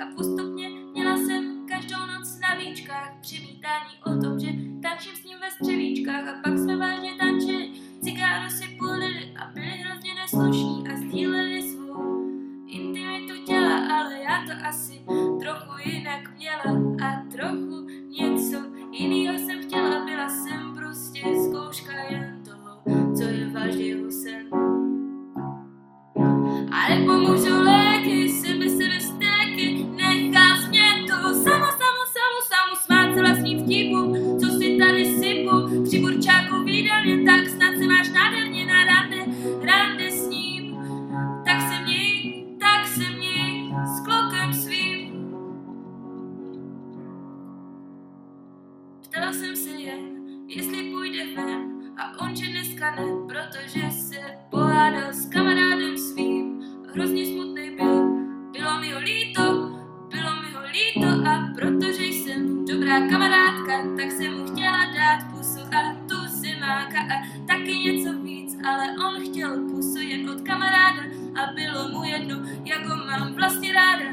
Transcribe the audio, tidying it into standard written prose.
a postupně měla jsem každou noc na víčkách přemítání o tom, že tančím s ním ve střevíčkách a pak jsme vážně tančili, cigáro si polili a byli hrozně neslušní a sdíleli svou intimitu těla, ale já to asi trochu jinak měla a trochu něco jinýho jsem chtěla, byla jsem prostě zkouška jen toho, co je vážně jeho sen. A nepomůžou léky, sebe stéky, nechám mě to samu smát se vlastním vtipům, co si tady sypu, při burčáku výdelně, tak snad se máš nádherně na rande s ním, tak se měj s klokem svým. Ptala jsem se jen, jestli půjde ven, a on, že dneska ne, protože se pohádal s kamarádem svým. Hrozně smutnej bylo mi ho líto a protože jsem dobrá kamarádka, tak jsem mu chtěla dát pusu a tu zimáka a taky něco víc, ale on chtěl pusu jen od kamaráda a bylo mu jedno, jak ho mám vlastně ráda.